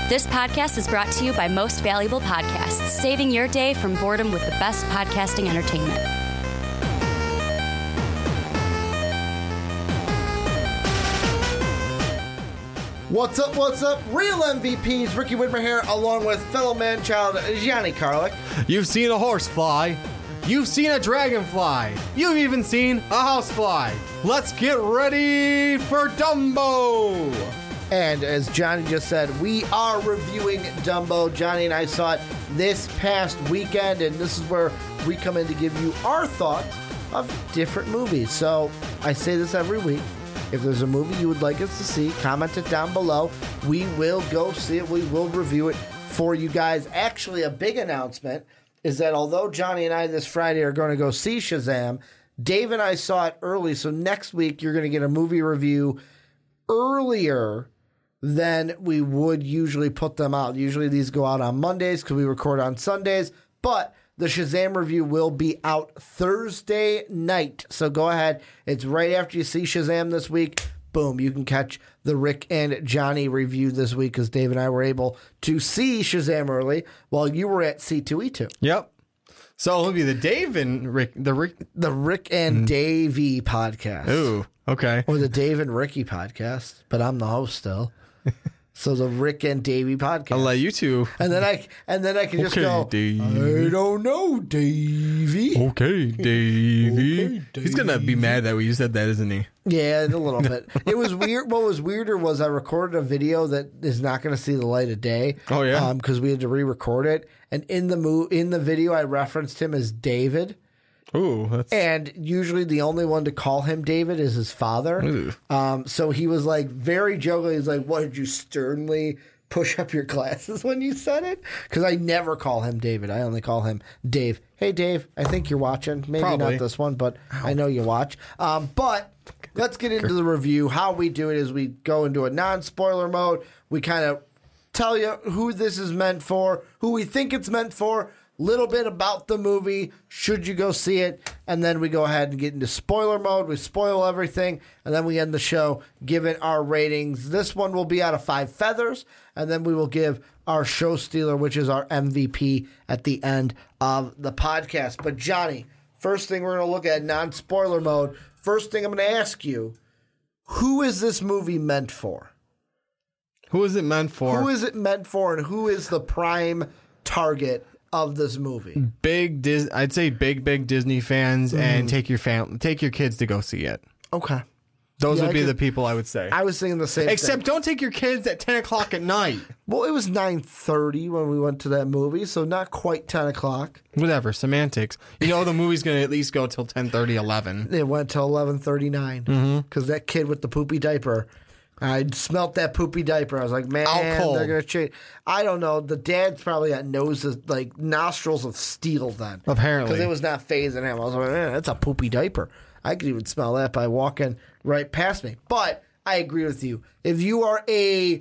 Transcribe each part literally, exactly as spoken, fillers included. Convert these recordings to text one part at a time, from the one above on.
This podcast is brought to you by Most Valuable Podcasts, saving your day from boredom with the best podcasting entertainment. What's up, what's up? Real M V Ps, Ricky Widmer here, along with fellow man-child Gianni Karlik. You've seen a horse fly. You've seen a dragonfly. You've even seen a housefly. Let's get ready for Dumbo. And as Johnny just said, we are reviewing Dumbo. Johnny and I saw it this past weekend, and this is where we come in to give you our thoughts of different movies. So I say this every week. If there's a movie you would like us to see, comment it down below. We will go see it. We will review it for you guys. Actually, a big announcement is that although Johnny and I this Friday are going to go see Shazam, Dave and I saw it early. So next week, you're going to get a movie review earlier than we would usually put them out. Usually these go out on Mondays because we record on Sundays. But the Shazam review will be out Thursday night. So go ahead. It's right after you see Shazam this week. Boom. You can catch the Rick and Johnny review this week because Dave and I were able to see Shazam early while you were at C two E two. Yep. So it'll be the Dave and Rick. The Rick. The Rick and mm. Davey podcast. Ooh. Okay. Or the Dave and Ricky podcast. But I'm the host still. So the Rick and Davey podcast. I'll let you two. And then I and then I can just okay, go, Davey. I don't know, Davey. Okay, Davey. Okay, Davey. He's going to be mad that we said that, isn't he? Yeah, a little bit. It was weird. What was weirder was I recorded a video that is not going to see the light of day. Oh, yeah? Because um, we had to re-record it. And in the mo- in the video, I referenced him as David. Ooh, that's... And usually the only one to call him David is his father. Um, so he was like very jokingly, he's like, what, did you sternly push up your glasses when you said it? Because I never call him David. I only call him Dave. Hey, Dave, I think you're watching. Maybe Probably. not this one, but Ow. I know you watch. Um, but let's get into the review. How we do it is we go into a non-spoiler mode. We kind of tell you who this is meant for, who we think it's meant for, little bit about the movie, should you go see it, and then we go ahead and get into spoiler mode. We spoil everything, and then we end the show giving our ratings. This one will be out of five feathers, and then we will give our show stealer, which is our M V P, at the end of the podcast. But Johnny, first thing we're going to look at, non-spoiler mode. First thing I'm going to ask you, who is this movie meant for? Who is it meant for? Who is it meant for, and who is the prime target of this movie? Big Dis- I'd say big, big Disney fans, mm. and take your fam- take your kids to go see it. Okay. Those yeah, would I be could, the people I would say. I was thinking the same Except thing. don't take your kids at ten o'clock at night. Well, it was nine thirty when we went to that movie, so not quite ten o'clock. Whatever, semantics. You know the movie's going to at least go till ten thirty, eleven. It went till eleven thirty-nine because mm-hmm. that kid with the poopy diaper, I smelt that poopy diaper. I was like, man, Alcohol. They're going to change. I don't know. The dad's probably got noses, like nostrils of steel then. Apparently. Because it was not phasing him. I was like, man, that's a poopy diaper. I could even smell that by walking right past me. But I agree with you. If you are a,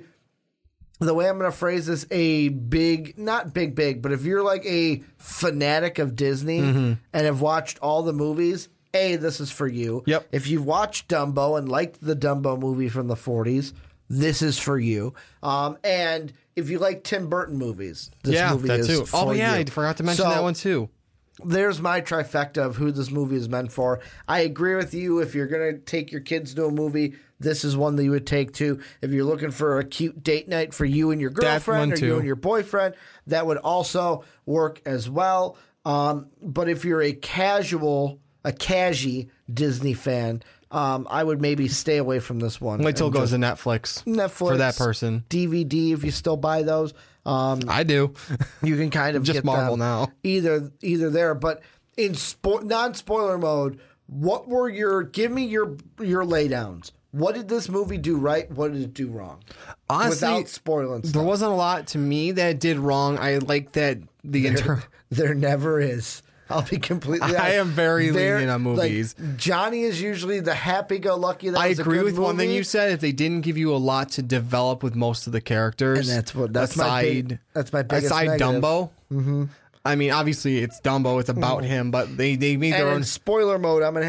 the way I'm going to phrase this, a big, not big, big, but if you're like a fanatic of Disney mm-hmm. and have watched all the movies, A, this is for you. Yep. If you've watched Dumbo and liked the Dumbo movie from the forties, this is for you. Um, and if you like Tim Burton movies, this yeah, movie that is too. for Oh, yeah, you. I forgot to mention so, that one too. There's my trifecta of who this movie is meant for. I agree with you. If you're going to take your kids to a movie, this is one that you would take to. If you're looking for a cute date night for you and your girlfriend or you and your boyfriend, that would also work as well. Um, but if you're a casual, a cashy Disney fan, um, I would maybe stay away from this one. Wait till it goes to Netflix. Netflix. For that person. D V D, if you still buy those. Um, I do. You can kind of just get Marvel them now. Either either there, but in spo- non-spoiler mode, what were your? Give me your your laydowns. What did this movie do right? What did it do wrong? Honestly, without spoiling stuff. There wasn't a lot to me that it did wrong. I like that the there, inter- there never is. I'll be completely honest. I am very there, lenient on movies. Like, Johnny is usually the happy-go-lucky. That I was agree a good with movie. one thing you said. If they didn't give you a lot to develop with most of the characters, and that's what that's aside, my big, that's my biggest aside negative. Dumbo. Mm-hmm. I mean, obviously it's Dumbo. It's about mm. him, but they they made and their in own spoiler mode. I'm gonna have a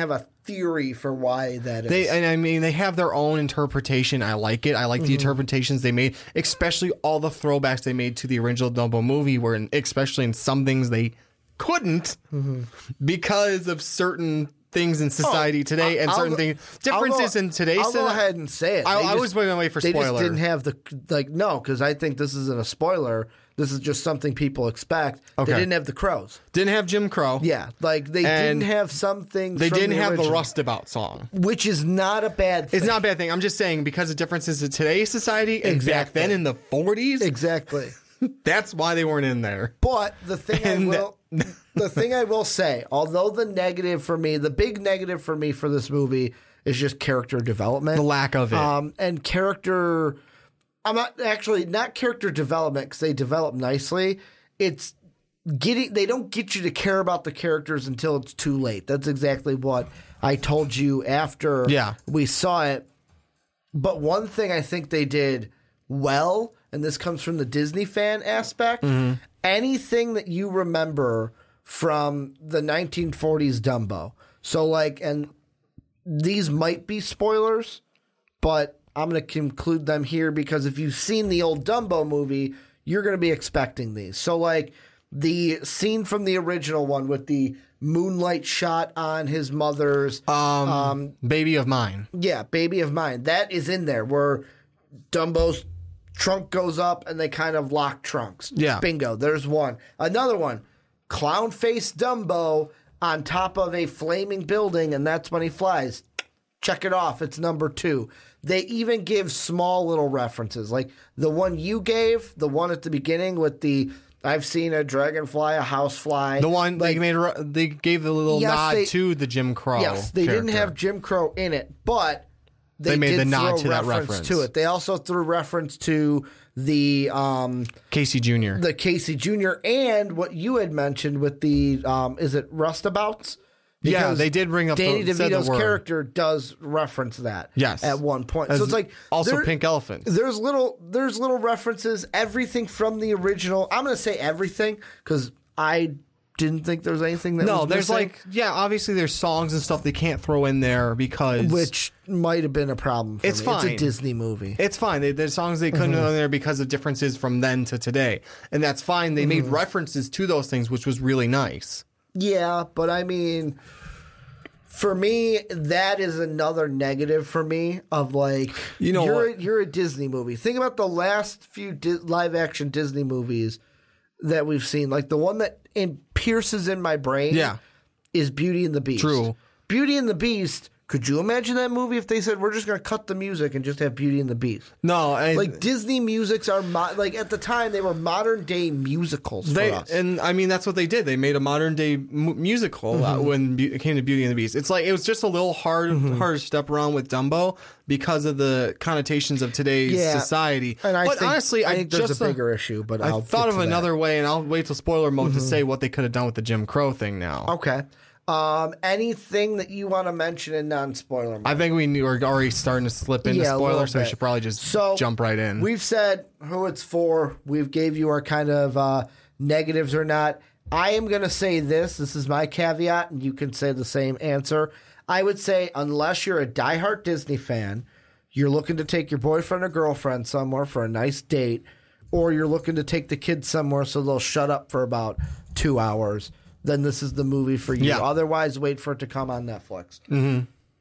theory for why that is. They and I mean they have their own interpretation. I like it. I like mm-hmm. the interpretations they made, especially all the throwbacks they made to the original Dumbo movie, where in, especially in some things they couldn't mm-hmm. because of certain things in society oh, today and I'll certain go, things differences go, in today's. I'll go ahead and say it. I, just, I was waiting wait for spoiler. They just didn't have the like no because I think this isn't a spoiler. This is just something people expect. Okay. They didn't have the crows. Didn't have Jim Crow. Yeah, like they and didn't have something. They from didn't the have original, the Rustabout song, which is not a bad thing. It's not a bad thing. I'm just saying because of differences in today's society and exactly. back then in the forties. Exactly. That's why they weren't in there. But the thing and I will, the thing I will say, although the negative for me, the big negative for me for this movie is just character development, the lack of it, um, and character. I'm not actually not character development because they develop nicely. It's getting they don't get you to care about the characters until it's too late. That's exactly what I told you after yeah. we saw it. But one thing I think they did well, and this comes from the Disney fan aspect, mm-hmm. anything that you remember from the nineteen forties Dumbo. So like, and these might be spoilers, but I'm going to conclude them here because if you've seen the old Dumbo movie, you're going to be expecting these. So, like, the scene from the original one with the moonlight shot on his mother's... Um, um, Baby of Mine. Yeah, Baby of Mine. That is in there where Dumbo's trunk goes up and they kind of lock trunks. Yeah. Bingo. There's one. Another one. Clown face Dumbo on top of a flaming building, and that's when he flies. Check it off. It's number two. They even give small little references. Like the one you gave, the one at the beginning with the I've seen a dragonfly, a housefly. The one like, they made they gave the little yes, nod they, to the Jim Crow. Yes, they character. didn't have Jim Crow in it, but they, they made did the nod throw to reference that reference to it. They also threw reference to the um, Casey Junior The Casey Junior and what you had mentioned with the um, is it Rustabouts? Because yeah, they did bring up Danny the, DeVito's the character does reference that. Yes. At one point. As so it's like also there, Pink Elephant. There's little there's little references, everything from the original. I'm going to say everything because I didn't think there was anything that no, was there's missing. like yeah, obviously there's songs and stuff they can't throw in there because which might have been a problem for it's me. fine. It's a Disney movie. It's fine. They, there's songs they couldn't mm-hmm. throw in there because of differences from then to today. And that's fine. They mm-hmm. made references to those things, which was really nice. Yeah, but I mean, for me, that is another negative for me of like, you know, you're, what? A, you're a Disney movie. Think about the last few di- live action Disney movies that we've seen. Like the one that in, pierces in my brain yeah. is Beauty and the Beast. True. Beauty and the Beast. Could you imagine that movie if they said, we're just going to cut the music and just have Beauty and the Beast? No. I, like, Disney musics are, mo- like, at the time, they were modern-day musicals they, for us. And, I mean, that's what they did. They made a modern-day mu- musical mm-hmm. uh, when Be- it came to Beauty and the Beast. It's like, it was just a little hard, mm-hmm. hard to step around with Dumbo because of the connotations of today's yeah. society. And I but think, honestly, I, I think just, there's a bigger uh, issue, but I I'll thought of another that. way, and I'll wait till spoiler mode mm-hmm. to say what they could have done with the Jim Crow thing now. Okay. Um, anything that you want to mention in non-spoiler mode? I think we knew, we're already starting to slip into yeah, spoilers, so we bit. should probably just so, jump right in. We've said who it's for. We've gave you our kind of uh, negatives or not. I am going to say this. This is my caveat, and you can say the same answer. I would say unless you're a diehard Disney fan, you're looking to take your boyfriend or girlfriend somewhere for a nice date, or you're looking to take the kids somewhere so they'll shut up for about two hours, then this is the movie for you. Yeah. Otherwise, wait for it to come on Netflix. Mm-hmm.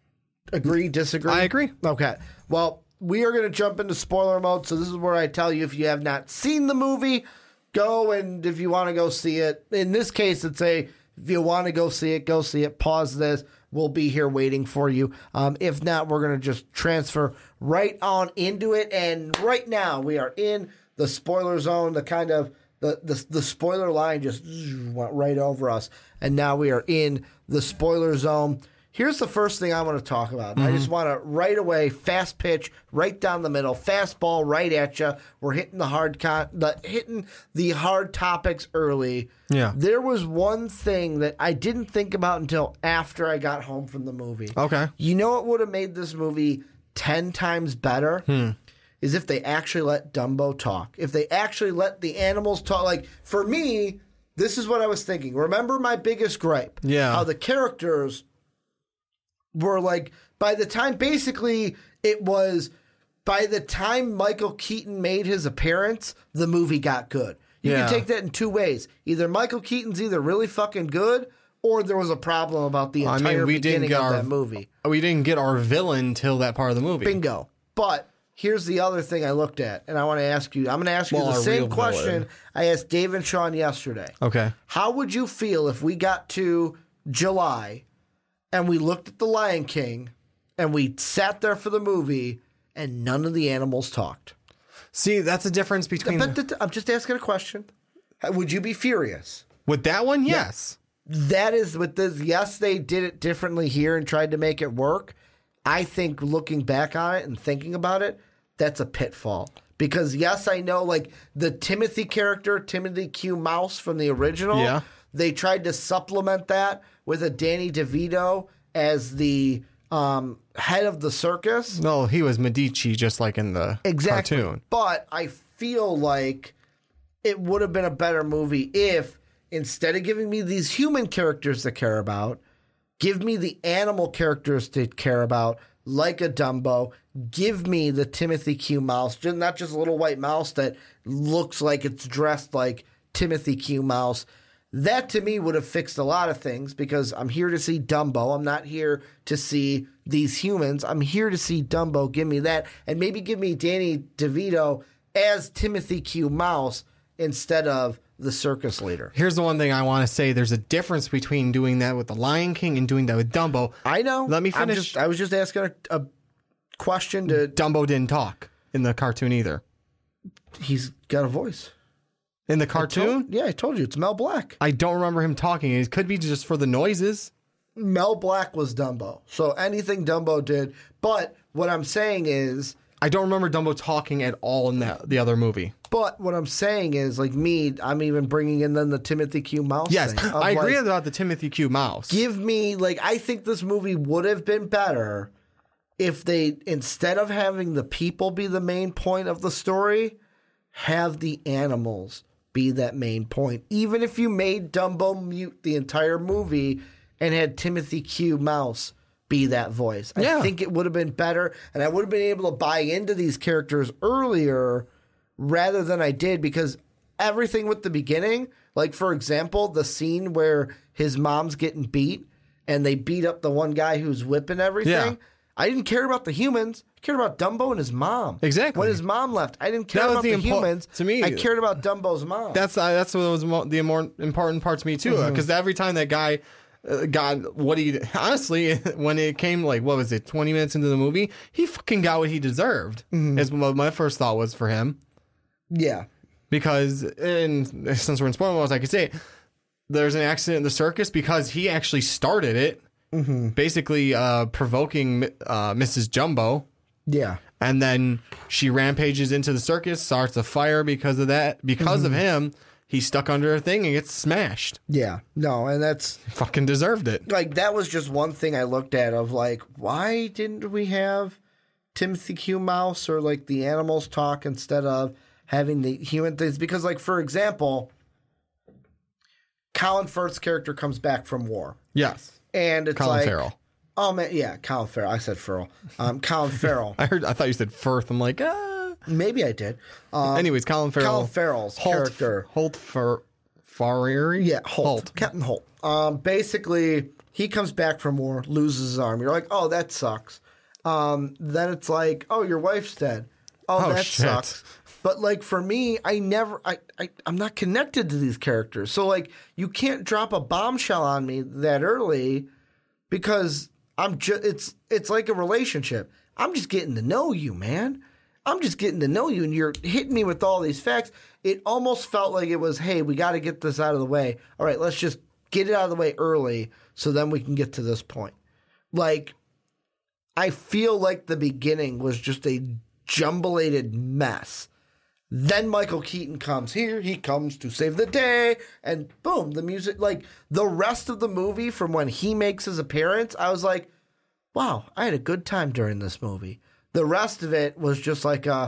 Agree, disagree? I agree. Okay. Well, we are going to jump into spoiler mode, so this is where I tell you if you have not seen the movie, go, and if you want to go see it, in this case, it's a, if you want to go see it, go see it. Pause this. We'll be here waiting for you. Um, if not, we're going to just transfer right on into it, and right now we are in the spoiler zone, the kind of, The, the the spoiler line just went right over us, and now we are in the spoiler zone. Here's the first thing I want to talk about. Mm-hmm. I just want to right away, fast pitch, right down the middle, fastball right at you. We're hitting the hard con- the hitting the hard topics early. Yeah. There was one thing that I didn't think about until after I got home from the movie. Okay. You know what would have made this movie ten times better? Hmm. Is if they actually let Dumbo talk. If they actually let the animals talk. Like, for me, this is what I was thinking. Remember my biggest gripe? Yeah. How the characters were like, by the time, basically, it was, by the time Michael Keaton made his appearance, the movie got good. You Yeah. can take that in two ways. Either Michael Keaton's either really fucking good, or there was a problem about the I entire mean, we didn't beginning get of our, that movie. We didn't get our villain till that part of the movie. Bingo. But here's the other thing I looked at, and I want to ask you. I'm going to ask you Well, the our same real question villain. I asked Dave and Sean yesterday. Okay. How would you feel if we got to July and we looked at The Lion King and we sat there for the movie and none of the animals talked? See, that's the difference between... But th- I'm just asking a question. Would you be furious? With that one, yes. That is with this. Yes, they did it differently here and tried to make it work. I think looking back on it and thinking about it, that's a pitfall. Because yes, I know like the Timothy character, Timothy Q. Mouse from the original, Yeah. they tried to supplement that with a Danny DeVito as the um, head of the circus. No, he was Medici, just like in the Exactly. cartoon. But I feel like it would have been a better movie if instead of giving me these human characters to care about, give me the animal characters to care about, like a Dumbo. Give me the Timothy Q. Mouse, just, not just a little white mouse that looks like it's dressed like Timothy Q. Mouse. That to me would have fixed a lot of things because I'm here to see Dumbo. I'm not here to see these humans. I'm here to see Dumbo. Give me that. And maybe give me Danny DeVito as Timothy Q. Mouse instead of the circus leader. Here's the one thing I want to say. There's a difference between doing that with The Lion King and doing that with Dumbo. I know. Let me I'm finish. just, I was just asking a, a question to... Dumbo didn't talk in the cartoon either. He's got a voice. In the I cartoon? told- yeah, I told you. It's Mel Black. I don't remember him talking. It could be just for the noises. Mel Black was Dumbo. So anything Dumbo did. But what I'm saying is... I don't remember Dumbo talking at all in that the other movie. But what I'm saying is, like me, I'm even bringing in then the Timothy Q. Mouse Yes, thing. of, I agree like, about the Timothy Q. Mouse. give me, like, I think this movie would have been better if they, instead of having the people be the main point of the story, have the animals be that main point. Even if you made Dumbo mute the entire movie and had Timothy Q. Mouse be that voice. Yeah. I think it would have been better, and I would have been able to buy into these characters earlier rather than I did, because everything with the beginning, like, for example, the scene where his mom's getting beat and they beat up the one guy who's whipping everything. Yeah. I didn't care about the humans. I cared about Dumbo and his mom. Exactly. When his mom left, I didn't care That was about the the, impo- humans. to me- I cared about Dumbo's mom. That's uh, that's what was mo- the more important part to me too, because every time that guy uh, got what he honestly, when it came like what was it, twenty minutes into the movie, he fucking got what he deserved. Is what my first thought was for him, yeah. because and since we're in spoiler mode, I could say there's an accident in the circus because he actually started it, basically uh, provoking uh, Missus Jumbo. Yeah. And then she rampages into the circus, starts a fire because of that. Because of him, he's stuck under a thing and gets smashed. Yeah. No, and that's Fucking deserved it. like that was just one thing I looked at of like, why didn't we have Timothy Q. Mouse or like the animals talk instead of having the human things? Because, like, for example, Colin Firth's character comes back from war. Yes. And it's Colin like, Farrell. oh man, yeah, Colin Farrell. I said Farrell. Um, Colin Farrell. I heard. I thought you said Firth. I'm like, ah. Maybe I did. Um, Anyways, Colin Farrell. Colin Farrell's Holt, character. Holt for Farrieri? Yeah, Holt. Captain Holt. Um, basically, he comes back from war, loses his arm. You're like, oh, that sucks. Um, then it's like, oh, your wife's dead. Oh, Oh, that shit. sucks. But like for me, I never, I, I, I'm not connected to these characters. So like, you can't drop a bombshell on me that early because I'm just, it's, it's like a relationship. I'm just getting to know you, man. I'm just getting to know you, and you're hitting me with all these facts. It almost felt like it was, hey, we got to get this out of the way. All right, let's just get it out of the way early so then we can get to this point. Like, I feel like the beginning was just a jumblated mess. Then Michael Keaton comes here. He comes to save the day. And boom, the music. Like, the rest of the movie from when he makes his appearance, I was like, wow, I had a good time during this movie. The rest of it was just like, uh,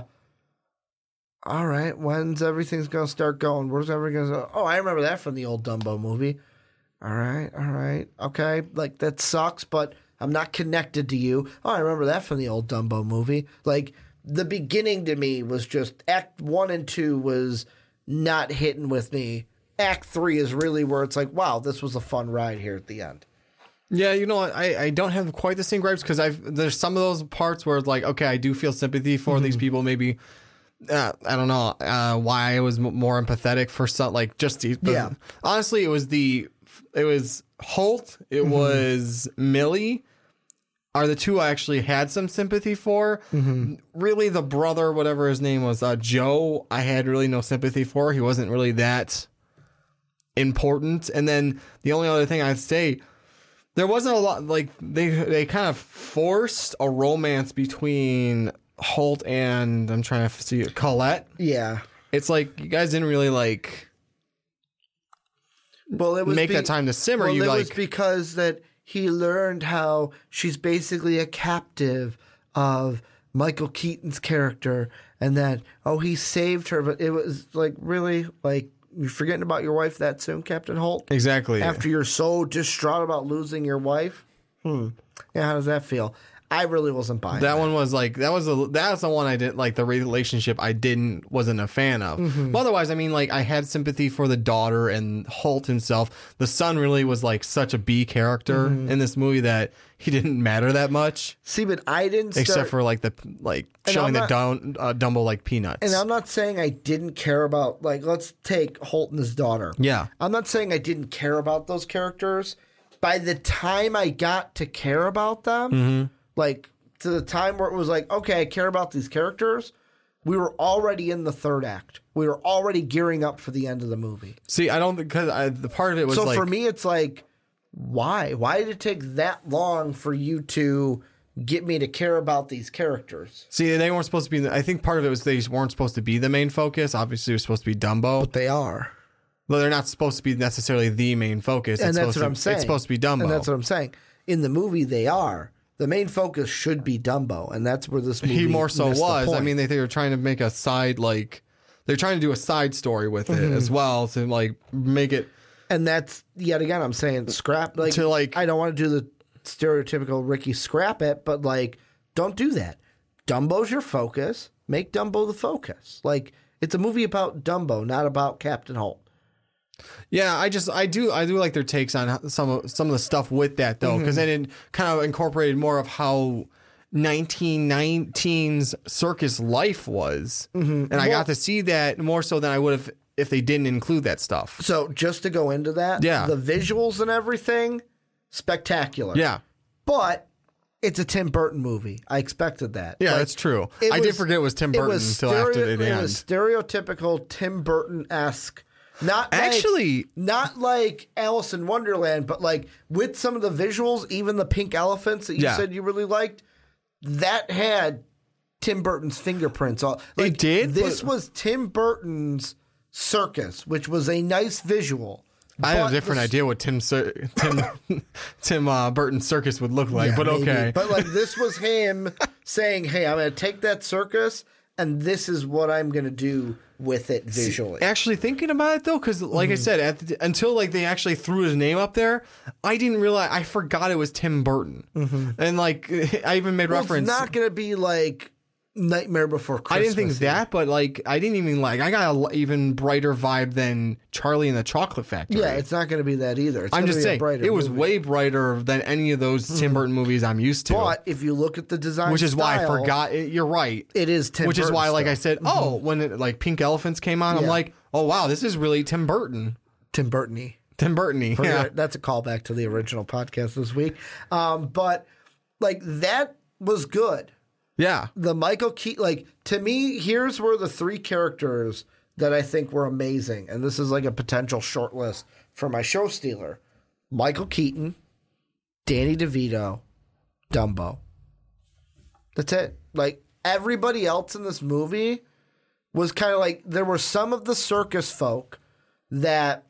all right, when's everything's going to start going? Where's everything going to Oh, I remember that from the old Dumbo movie. All right, all right, okay. Like, that sucks, but I'm not connected to you. Oh, I remember that from the old Dumbo movie. Like, the beginning to me was just act one and two was not hitting with me. Act three is really where it's like, wow, this was a fun ride here at the end. Yeah, you know, I, I don't have quite the same gripes because I've there's some of those parts where it's like, okay, I do feel sympathy for mm-hmm. these people. Maybe uh, I don't know uh, why I was m- more empathetic for some, like just the, yeah. Honestly, it was the it was Holt, it mm-hmm. was Millie. Are the two I actually had some sympathy for. Mm-hmm. Really, the brother, whatever his name was, uh, Joe, I had really no sympathy for. He wasn't really that important. And then the only other thing I'd say, there wasn't a lot, like, they they kind of forced a romance between Holt and, I'm trying to see, Colette. Yeah. It's like, you guys didn't really, like, well, it was make be- that time to simmer. Well, you it like, was because that he learned how she's basically a captive of Michael Keaton's character, and that, oh, he saved her, but it was like, really, like, you're forgetting about your wife that soon, Captain Holt? Exactly. After you're so distraught about losing your wife? Hmm. Yeah, how does that feel? I really wasn't buying that. That one was like, that was a, that's the one I didn't like, the relationship I didn't, wasn't a fan of. Mm-hmm. But otherwise, I mean, like, I had sympathy for the daughter and Holt himself. The son really was like such a B character mm-hmm. in this movie that he didn't matter that much. See, but I didn't start... Except for like the, like, showing not, the Dum- uh, Dumbo like peanuts. And I'm not saying I didn't care about, like, let's take Holt and his daughter. Yeah. I'm not saying I didn't care about those characters. By the time I got to care about them, mm-hmm. like... to the time where it was like, okay, I care about these characters, we were already in the third act. We were already gearing up for the end of the movie. See, I don't, because the part of it was so like... So for me, it's like, why? Why did it take that long for you to get me to care about these characters? See, they weren't supposed to be... I think part of it was they weren't supposed to be the main focus. Obviously, it was supposed to be Dumbo. But they are. Well, they're not supposed to be necessarily the main focus. And it's that's what to, I'm saying. It's supposed to be Dumbo. And that's what I'm saying. In the movie, they are. The main focus should be Dumbo, and that's where this movie he more so was. I mean, they, they were trying to make a side, like, they're trying to do a side story with it mm-hmm. as well to, like, make it. And that's, yet again, I'm saying scrap. Like, to, like, I don't want to do the stereotypical Ricky scrap it, but, like, don't do that. Dumbo's your focus. Make Dumbo the focus. Like, it's a movie about Dumbo, not about Captain Holt. Yeah, I just I do I do like their takes on some of some of the stuff with that though, because mm-hmm. they kind of incorporated more of how nineteen nineteen's circus life was, mm-hmm. and I well, got to see that more so than I would have if they didn't include that stuff. So just to go into that, yeah, the visuals and everything, spectacular. Yeah, but it's a Tim Burton movie. I expected that. Yeah, like, that's true. I was, did forget it was Tim Burton was until stereo, after the it end. It was stereotypical Tim Burton-esque. Not actually, like, not like Alice in Wonderland, but like with some of the visuals, even the pink elephants that you yeah. said you really liked, that had Tim Burton's fingerprints on. Like, it did. This but... was Tim Burton's circus, which was a nice visual. I have a different the... idea what Tim Tim Tim uh, Burton's circus would look like, yeah, but okay. Maybe. But like this was him saying, "Hey, I'm going to take that circus, and this is what I'm going to do." With it visually. Actually thinking about it though, because like mm-hmm. I said, at the, until like they actually threw his name up there, I didn't realize, I forgot it was Tim Burton. Mm-hmm. And like, I even made well, reference. It's not going to be like Nightmare Before Christmas. I didn't think here. that, but like, I didn't even like, I got an even brighter vibe than Charlie and the Chocolate Factory. Yeah, it's not going to be that either. It's I'm just saying, it was movie. way brighter than any of those mm-hmm. Tim Burton movies I'm used to. But if you look at the design Which is style, why I forgot, it, you're right. It is Tim Which Burton is why, stuff. like I said, mm-hmm. oh, when it, like Pink Elephants came on, yeah. I'm like, oh wow, this is really Tim Burton. Tim Burton-y. Tim Burton-y, yeah. That's a callback to the original podcast this week. Um, but like that was good. Yeah. The Michael Keaton, like, to me, here's where the three characters that I think were amazing, and this is like a potential short list for my show stealer. Michael Keaton, Danny DeVito, Dumbo. That's it. Like, everybody else in this movie was kind of like, there were some of the circus folk that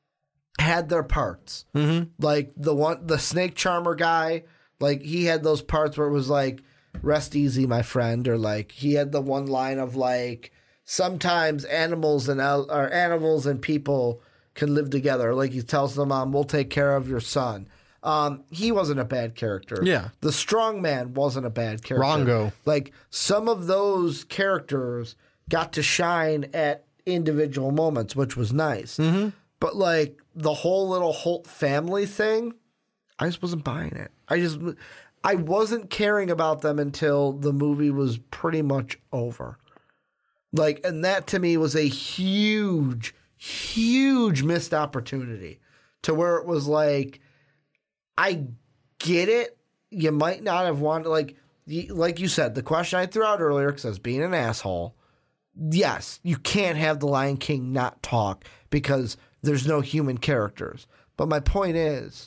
had their parts. Mm-hmm. Like, the one, the snake charmer guy, like, he had those parts where it was like, rest easy, my friend, or like he had the one line of like sometimes animals and or animals and people can live together. Like he tells them, "Mom, we'll take care of your son." Um, he wasn't a bad character. Yeah. The strong man wasn't a bad character. Rongo. Like, some of those characters got to shine at individual moments, which was nice. Mm-hmm. But, like, the whole little Holt family thing, I just wasn't buying it. I just, I wasn't caring about them until the movie was pretty much over. Like, and that to me was a huge, huge missed opportunity to where it was like, I get it. You might not have wanted, like, like you said, the question I threw out earlier, because I was being an asshole. Yes, you can't have the Lion King not talk because there's no human characters. But my point is,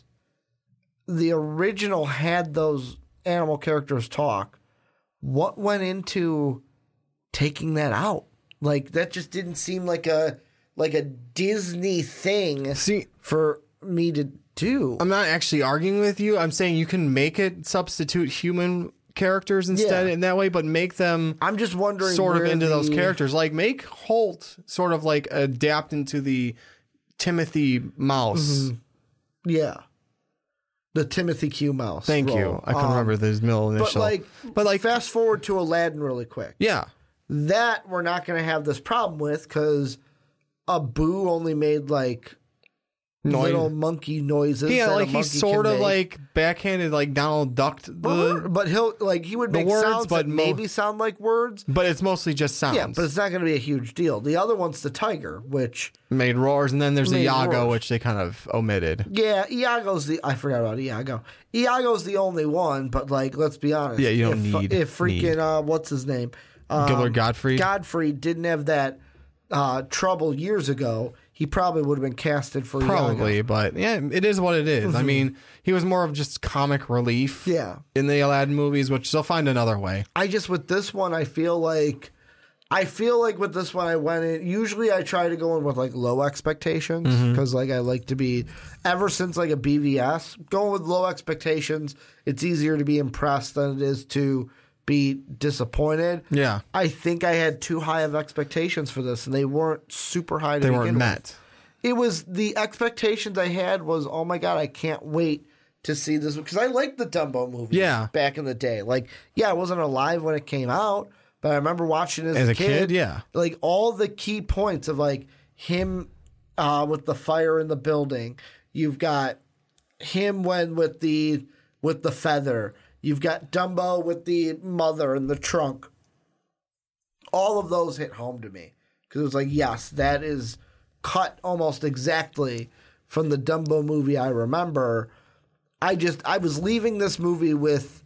the original had those animal characters talk. What went into taking that out? Like, that just didn't seem like a like a Disney thing See, for me to do. I'm not actually arguing with you. I'm saying you can make it substitute human characters instead Yeah. in that way, but make them I'm just wondering sort of where into the- those characters. Like, make Holt sort of like adapt into the Timothy Mouse. Yeah. The Timothy Q Mouse. Thank role. you. I couldn't Um, remember his middle initial. But like, but like, fast forward to Aladdin really quick. yeah. That we're not going to have this problem with because Abu only made like Noise. little monkey noises. Yeah, that a like he monkey sort can of make. like backhanded, like Donald ducked the, But he'll like he would the make words, sounds but that mo- maybe sound like words. but it's mostly just sounds. Yeah, but it's not going to be a huge deal. The other one's the tiger, which made roars, and then there's Made Iago, roars. which they kind of omitted. yeah, Iago's the I forgot about Iago. Iago's the only one, but like let's be honest. Yeah, you don't if, need- if freaking need. uh, what's his name, um, Gilbert Gottfried? Godfrey didn't have that uh, trouble years ago. He probably would have been casted for Probably, Iago. but yeah, it is what it is. I mean, he was more of just comic relief Yeah. in the Aladdin movies, which they'll find another way. I just with this one, I feel like I feel like with this one, I went in. Usually, I try to go in with like low expectations because like I like to be. Ever since like a B V S, going with low expectations, it's easier to be impressed than it is to be disappointed. Yeah. I think I had too high of expectations for this, and they weren't super high. To They begin weren't with. met. It was the expectations I had was, oh my god, I can't wait to see this because I liked the Dumbo movie. Yeah. back in the day, like yeah, I wasn't alive when it came out, but I remember watching it as, As a a kid. kid, yeah. like all the key points of like him uh, with the fire in the building. You've got him when with the with the feather. You've got Dumbo with the mother in the trunk. All of those hit home to me because it was like, yes, that is cut almost exactly from the Dumbo movie I remember. I just I was leaving this movie with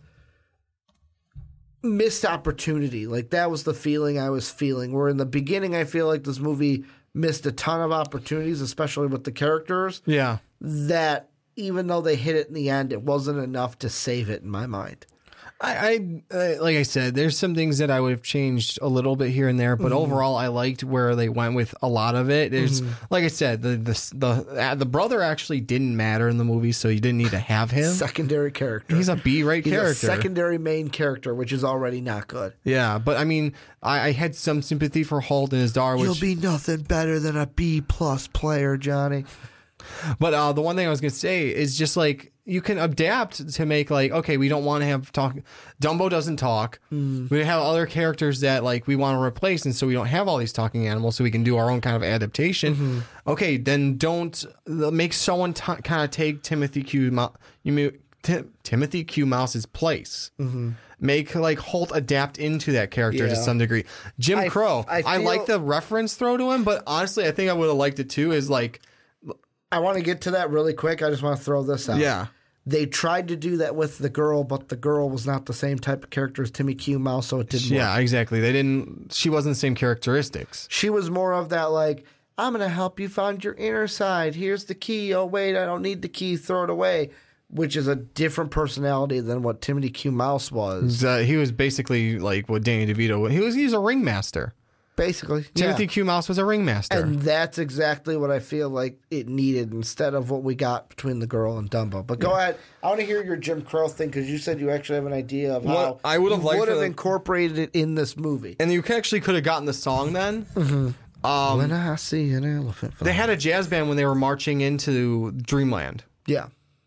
missed opportunity. Like that was the feeling I was feeling. Where in the beginning I feel like this movie missed a ton of opportunities, especially with the characters, Yeah. that even though they hit it in the end, it wasn't enough to save it in my mind. I, I uh, like I said, there's some things that I would have changed a little bit here and there, but Mm-hmm. overall, I liked where they went with a lot of it. There's, like I said, the the the uh, the brother actually didn't matter in the movie, so you didn't need to have him. Secondary character. He's a B-rate He's character. a secondary main character, which is already not good. Yeah, but I mean, I, I had some sympathy for Holt and his daughter. Which, You'll be nothing better than a B plus player, Johnny. But uh, the one thing I was going to say is just like you can adapt to make like, okay, we don't want to have talk. Dumbo doesn't talk. Mm. We have other characters that like we want to replace, and so we don't have all these talking animals, so we can do our own kind of adaptation. Mm-hmm. Okay, then don't uh, make someone t- kind of take Timothy Q. Mo- you mean, Tim- Timothy Q. Mouse's place. Mm-hmm. Make like Holt adapt into that character Yeah. to some degree. Jim I- Crow, I I, feel- like the reference throw to him, but honestly, I think I would have liked it too. Is like, I want to get to that really quick. I just want to throw this out. yeah. They tried to do that with the girl, but the girl was not the same type of character as Timmy Q Mouse, so it didn't work. Yeah, exactly. They didn't. She wasn't the same characteristics. She was more of that, like, I'm going to help you find your inner side. Here's the key. Oh, wait, I don't need the key. Throw it away. Which is a different personality than what Timothy Q Mouse was. Uh, he was basically like what Danny DeVito. He was. He was a ringmaster. Basically. Timothy yeah. Q Mouse was a ringmaster. And that's exactly what I feel like it needed instead of what we got between the girl and Dumbo. But go ahead. I want to hear your Jim Crow thing because you said you actually have an idea of What how I would have you liked would for have them- incorporated it in this movie. and you actually could have gotten the song then. Um, When I see an elephant. they had a jazz band when they were marching into Dreamland. Yeah.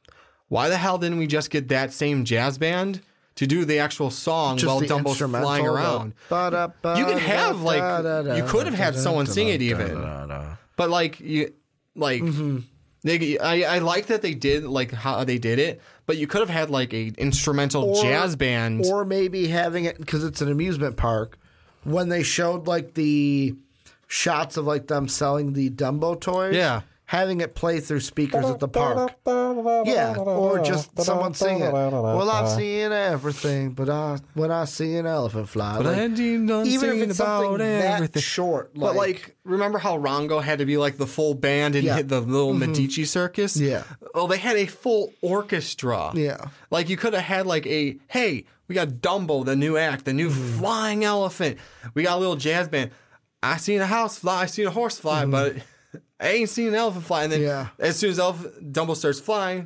why the hell didn't we just get that same jazz band to do the actual song Just while the Dumbo's instrumental, flying the around? ba-da-ba, You could have like da-da-da, you could have had someone sing it even, da-da-da. but like you like they, I I like that they did like how they did it, but you could have had like a instrumental Or- jazz band. Or maybe having it, because it's an amusement park, when they showed like the shots of like them selling the Dumbo toys. Yeah. Having it play through speakers at the park. Yeah, or just someone singing. Well, I've seen everything, but I, when I see an elephant fly. But like, I didn't even if sing it's something about that everything. short. But like, remember how Rongo had to be like the full band and Yeah. hit the little Medici circus? Yeah. Well, they had a full orchestra. Yeah. Like you could have had like a, hey, we got Dumbo, the new act, the new Mm-hmm. flying elephant. We got a little jazz band. I seen a house fly, I seen a horse fly, but I ain't seen an elephant fly. And then Mm-hmm. Yeah. as soon as elf- Dumbo starts flying,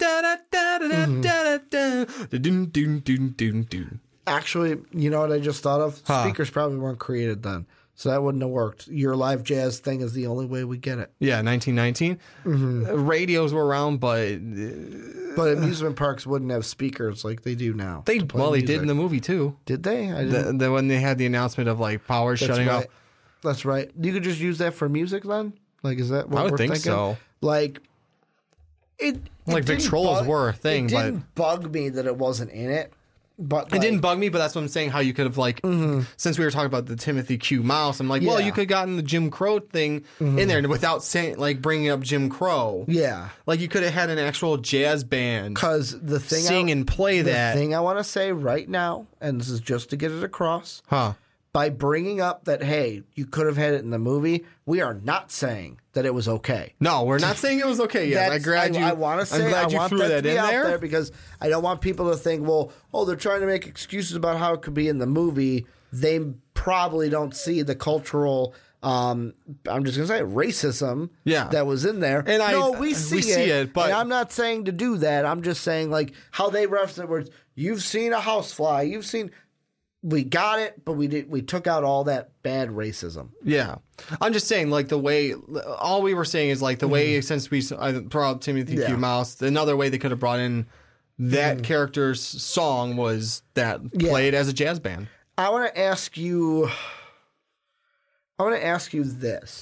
Mm-hmm. Actually, you know what I just thought of? Huh. Speakers probably weren't created then. So that wouldn't have worked. Your live jazz thing is the only way we get it. yeah, nineteen nineteen. Mm-hmm. Radios were around, but But amusement parks wouldn't have speakers like they do now. they to play well they did music. in the movie too. Did they? I The, didn't. the when they had the announcement of like power That's shutting right. off. That's right. You could just use that for music then? Like, is that what I would we're think thinking? so. Like, it. it Like, didn't Victrolas bug- were a thing, It but- didn't bug me that it wasn't in it. But It like, didn't bug me, but that's what I'm saying. How you could have like, since we were talking about the Timothy Q. Mouse, I'm like, well, Yeah. you could have gotten the Jim Crow thing in there without saying like bringing up Jim Crow. Yeah. Like you could have had an actual jazz band Because the thing sing I, and play the that. thing I want to say right now, and this is just to get it across, Huh? by bringing up that, hey, you could have had it in the movie, we are not saying that it was okay. No, we're not saying it was okay yet. I That's- glad you. I, want to say, I'm glad I you want threw that, that, to be in out there. there because I don't want people to think, well, oh, they're trying to make excuses about how it could be in the movie. They probably don't see the cultural, um, I'm just going to say, racism Yeah. that was in there. And I- no, we see, we it, see it, but- and I'm not saying to do that. I'm just saying, like, how they reference it, where it's, you've seen a housefly, you've seen. We got it, but we did. We took out all that bad racism. Yeah, I'm just saying, like the way all we were saying is like the way since we I brought up Timothy Yeah. Q. Mouse, another way they could have brought in that character's song was that Yeah. played as a jazz band. I want to ask you. I want to ask you this.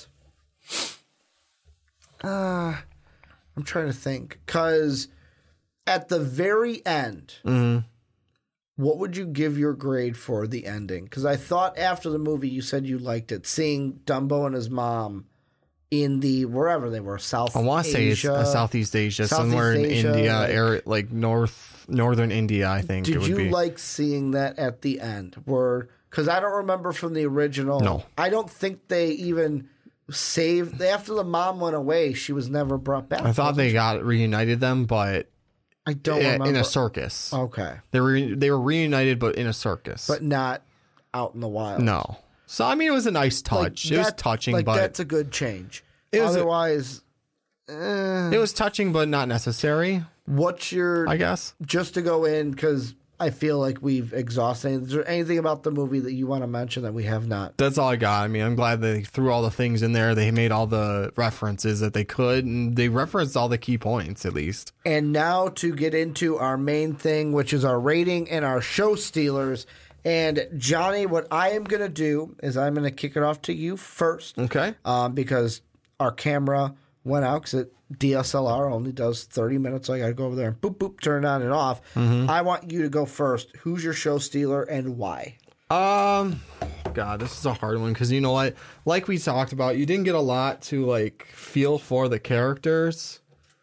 Uh, I'm trying to think because at the very end, what would you give your grade for the ending? Because I thought after the movie you said you liked it, seeing Dumbo and his mom in the wherever they were, South. I want to say it's Asia. uh, Southeast Asia, Southeast somewhere in Asia, India, like- area, like north northern India. I think it Did would you be. like seeing that at the end? Where because I don't remember from the original. No. I don't think they even saved after the mom went away. She was never brought back. I thought was they she? got reunited them, but I don't in, remember in a circus. Okay, They were they were reunited, but in a circus. but not out in the wild. no. So I mean, it was a nice Like, touch. it was that- touching, Like but that's a good change. It was a- Otherwise, eh, it was touching, but not necessary. what's your I guess. just to go in because I feel like we've exhausted. Is there anything about the movie that you want to mention that we have not? That's all I got. I mean, I'm glad they threw all the things in there. They made all the references that they could, and they referenced all the key points at least. And now to get into our main thing, which is our rating and our show stealers. And Johnny, what I am going to do is I'm going to kick it off to you first. Okay. Um, because our camera went out because it D S L R only does thirty minutes. So I got to go over there and boop, boop, turn it on and off. Mm-hmm. I want you to go first. Who's your show stealer and why? Um, God, this is a hard one because you know what? Like we talked about, you didn't get a lot to like feel for the characters.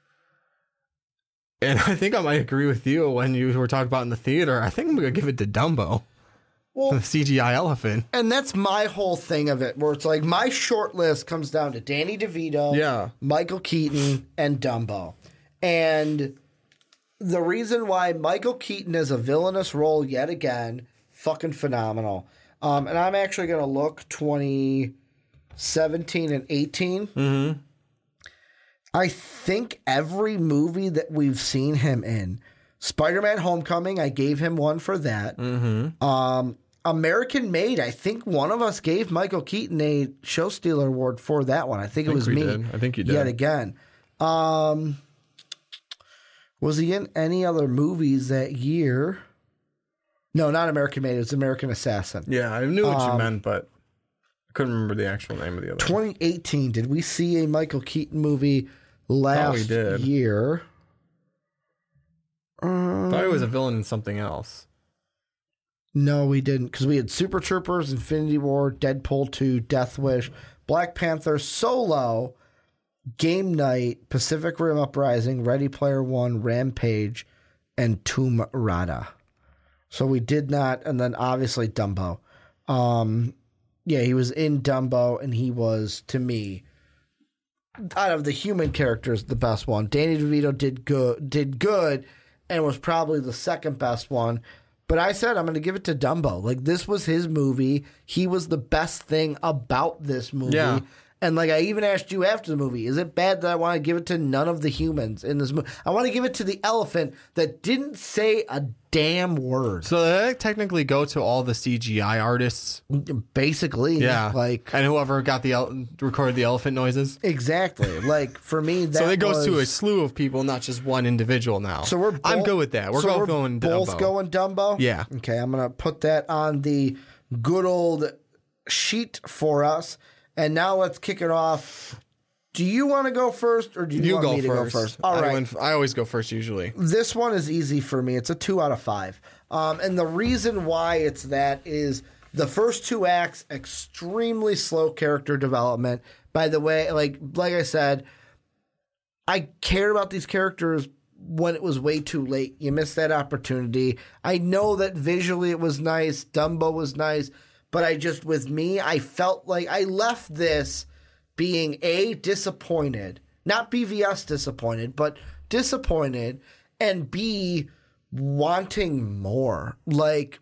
And I think I might agree with you when you were talking about in the theater. I think I'm going to give it to Dumbo. Well, The C G I elephant. and that's my whole thing of it, where it's like my short list comes down to Danny DeVito, Yeah. Michael Keaton, and Dumbo. And the reason why Michael Keaton is a villainous role yet again, fucking phenomenal. Um, and I'm actually going to look twenty seventeen and eighteen. Mm-hmm. I think every movie that we've seen him in, Spider-Man Homecoming, I gave him one for that. Mm-hmm. Um, American Made, I think one of us gave Michael Keaton a Show Stealer award for that one. I think, I it think was we me. did. I think you did. Yet again. Um, Was he in any other movies that year? No, not American Made. It was American Assassin. Yeah, I knew what Um, you meant, but I couldn't remember the actual name of the other one. twenty eighteen. Did we see a Michael Keaton movie last we did. year? I thought he was a villain in something else. No, we didn't, because we had Super Troopers, Infinity War, Deadpool two, Death Wish, Black Panther, Solo, Game Night, Pacific Rim Uprising, Ready Player One, Rampage, and Tomb Raider. So we did not, and then obviously Dumbo. Um, yeah, he was in Dumbo, and he was, to me, out of the human characters, the best one. Danny DeVito did good, did good, and was probably the second best one. But I said I'm going to give it to Dumbo. Like, this was his movie. He was the best thing about this movie. Yeah. And, like, I even asked you after the movie, is it bad that I want to give it to none of the humans in this movie? I want to give it to the elephant that didn't say a damn word. So that technically go to all the C G I artists. Basically. Yeah. Like, and whoever got the el- recorded the elephant noises. exactly. Like, for me, that So it goes was, to a slew of people, not just one individual now. So we're both, I'm good with that. We're so both we're going both Dumbo. going Dumbo? Yeah. Okay, I'm going to put that on the good old sheet for us. And now let's kick it off. Do you want to go first, or do you, You want go me to first. go first? All I right. went, I always go first usually. This one is easy for me. It's a two out of five. Um, and the reason why it's that is the first two acts, extremely slow character development. By the way, like like I said, I cared about these characters when it was way too late. You missed that opportunity. I know that visually it was nice. Dumbo was nice. But I just, with me, I felt like I left this being A, disappointed. Not B V S disappointed, but disappointed. And B, wanting more. Like,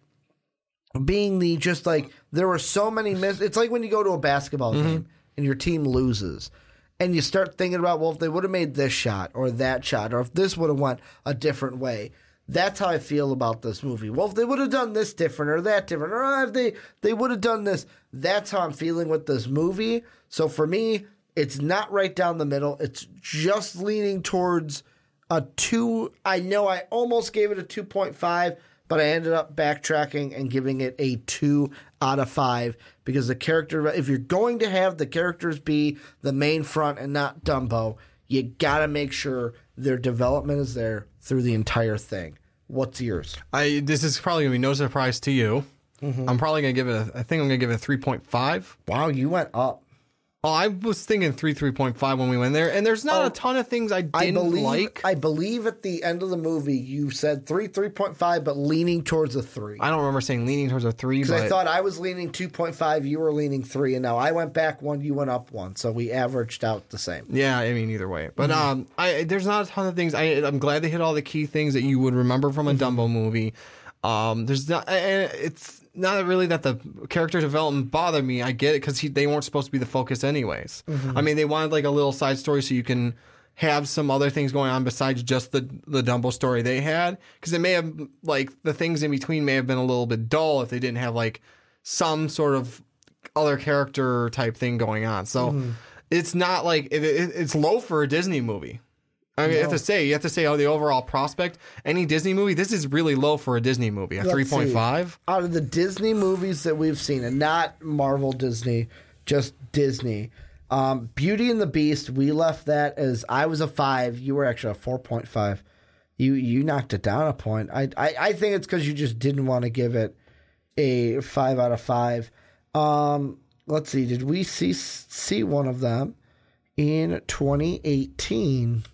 being the, just like, there were so many miss. It's like when you go to a basketball mm-hmm. game and your team loses. And you start thinking about, well, if they would have made this shot or that shot, or if this would have went a different way. That's how I feel about this movie. Well, if they would have done this different or that different, or if they, they would have done this, that's how I'm feeling with this movie. So for me, it's not right down the middle. It's just leaning towards a two. I know I almost gave it a two point five, but I ended up backtracking and giving it a two out of five because the character, if you're going to have the characters be the main front and not Dumbo, you got to make sure their development is there through the entire thing. What's yours? I this is probably gonna be no surprise to you. Mm-hmm. I'm probably gonna give it. A, I think I'm gonna give it a three point five. Wow, you went up. Oh, I was thinking three, three point five when we went there, and there's not oh, a ton of things I didn't I believe, like. I believe at the end of the movie you said three, three point five, but leaning towards a three. I don't remember saying leaning towards a three, because but I thought I was leaning two point five, you were leaning three, and now I went back one, you went up one, so we averaged out the same. Yeah, I mean either way, but mm-hmm. um, I there's not a ton of things. I I'm glad they hit all the key things that you would remember from a mm-hmm. Dumbo movie. Um, there's not, and it's not really that the character development bothered me. I get it because they weren't supposed to be the focus anyways. Mm-hmm. I mean, they wanted like a little side story so you can have some other things going on besides just the the Dumbo story they had. Because it may have like the things in between may have been a little bit dull if they didn't have like some sort of other character type thing going on. So mm-hmm. it's not like it, it, it's low for a Disney movie. I mean, no. you have to say, you have to say, oh, the overall prospect, any Disney movie, this is really low for a Disney movie, a three point five. Out of the Disney movies that we've seen, and not Marvel Disney, just Disney, um, Beauty and the Beast, we left that as, I was a five, you were actually a four point five. You you knocked it down a point. I, I, I think it's because you just didn't want to give it a five out of five. Um, let's see, did we see see one of them in twenty eighteen?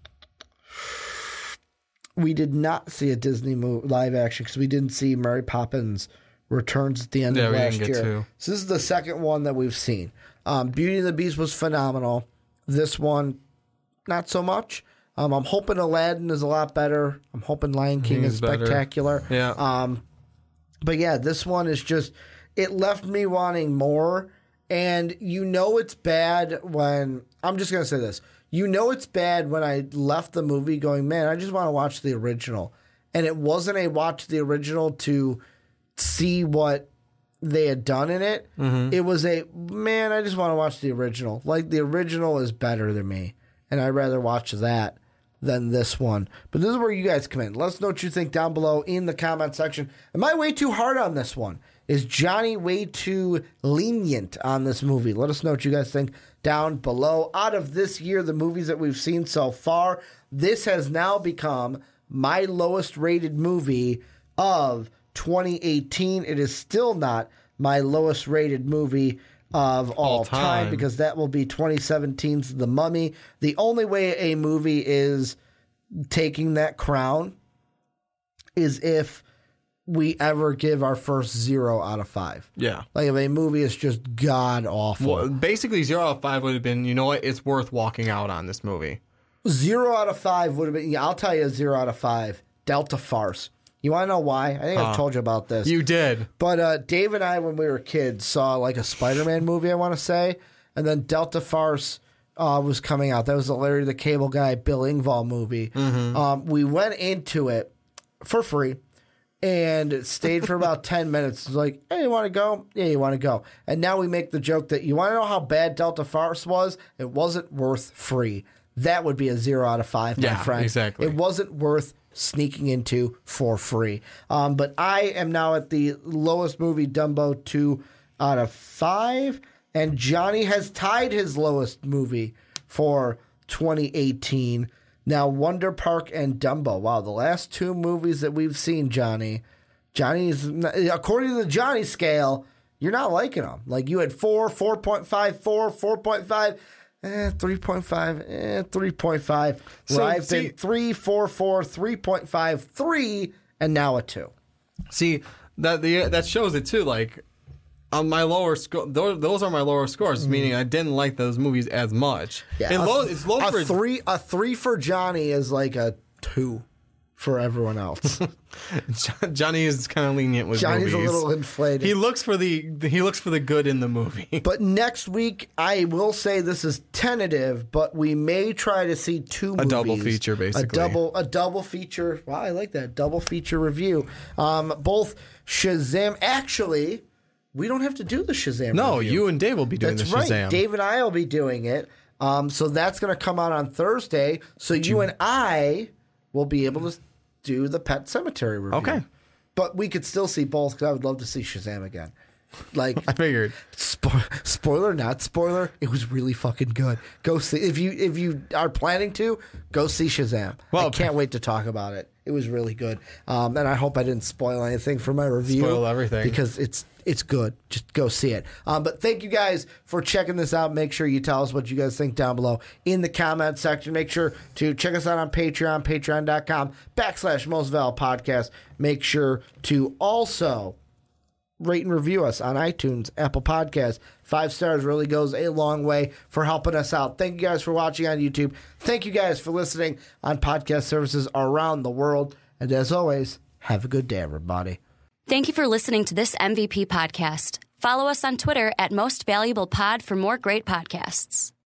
We did not see a Disney movie, live action because we didn't see Mary Poppins Returns at the end yeah, of we last didn't get year. to. So this is the second one that we've seen. Um, Beauty and the Beast was phenomenal. This one, not so much. Um, I'm hoping Aladdin is a lot better. I'm hoping Lion King is spectacular. Better. Yeah. Um, but yeah, this one is just, it left me wanting more. And you know it's bad when, I'm just going to say this. You know it's bad when I left the movie going, man, I just want to watch the original. And it wasn't a watch the original to see what they had done in it. Mm-hmm. It was a, man, I just want to watch the original. Like, the original is better than me. And I'd rather watch that than this one. But this is where you guys come in. Let us know what you think down below in the comment section. Am I way too hard on this one? Is Johnny way too lenient on this movie? Let us know what you guys think down below. Out of this year, the movies that we've seen so far, this has now become my lowest rated movie of twenty eighteen. It is still not my lowest rated movie of all, all time. time because that will be twenty seventeen's The Mummy. The only way a movie is taking that crown is if we ever give our first zero out of five. Yeah. Like if a movie is just god awful. Well, basically zero out of five would have been, you know what, it's worth walking out on this movie. Zero out of five would have been, yeah, I'll tell you zero out of five. Delta Farce. You want to know why? I think huh. I've told you about this. You did. But uh, Dave and I, when we were kids, saw like a Spider-Man movie, I want to say. And then Delta Farce uh, was coming out. That was the Larry the Cable Guy, Bill Engvall movie. Mm-hmm. Um, we went into it for free and stayed for about ten minutes. It's like, hey, you want to go? Yeah, you want to go. And now we make the joke that you want to know how bad Delta Farce was? It wasn't worth free. That would be a zero out of five, my yeah, friend. Exactly. It wasn't worth sneaking into for free. Um, but I am now at the lowest movie, Dumbo, two out of five. And Johnny has tied his lowest movie for twenty eighteen. Now, Wonder Park and Dumbo. Wow, the last two movies that we've seen, Johnny. Johnny's, according to the Johnny scale, you're not liking them. Like you had four, four point five, four, four point five. Eh, three point five, eh, three point five. So I've see, been three, four, four, three point five, three, and now a two. See, that the that shows it too. Like, on my lower score, those, those are my lower scores, mm. meaning I didn't like those movies as much. Yeah, and a, low, it's low a for three. A three for Johnny is like a two for everyone else. Johnny is kind of lenient with Johnny's movies. a little inflated. He looks for the he looks for the good in the movie. But next week, I will say this is tentative, but we may try to see two movies. A double feature, basically. A double a double feature. Wow, I like that. Double feature review. Um, both Shazam. Actually, we don't have to do the Shazam No, review. you and Dave will be doing that's the Shazam. Right. Dave and I will be doing it. Um, so that's going to come out on Thursday. So you, you and I will be able to do the Pet Sematary review. Okay. But we could still see both because I would love to see Shazam again. Like I figured. Spo- spoiler, not spoiler. It was really fucking good. Go see if you if you are planning to go see Shazam. Well, I can't wait to talk about it. It was really good, um, and I hope I didn't spoil anything for my review. Spoil everything because it's it's good. Just go see it. Um, but thank you guys for checking this out. Make sure you tell us what you guys think down below in the comment section. Make sure to check us out on Patreon, patreon.com backslash Most Valid Podcast. Make sure to also rate and review us on iTunes, Apple Podcasts. Five stars really goes a long way for helping us out. Thank you guys for watching on YouTube. Thank you guys for listening on podcast services around the world. And as always, have a good day, everybody. Thank you for listening to this M V P podcast. Follow us on Twitter at Most Valuable Pod for more great podcasts.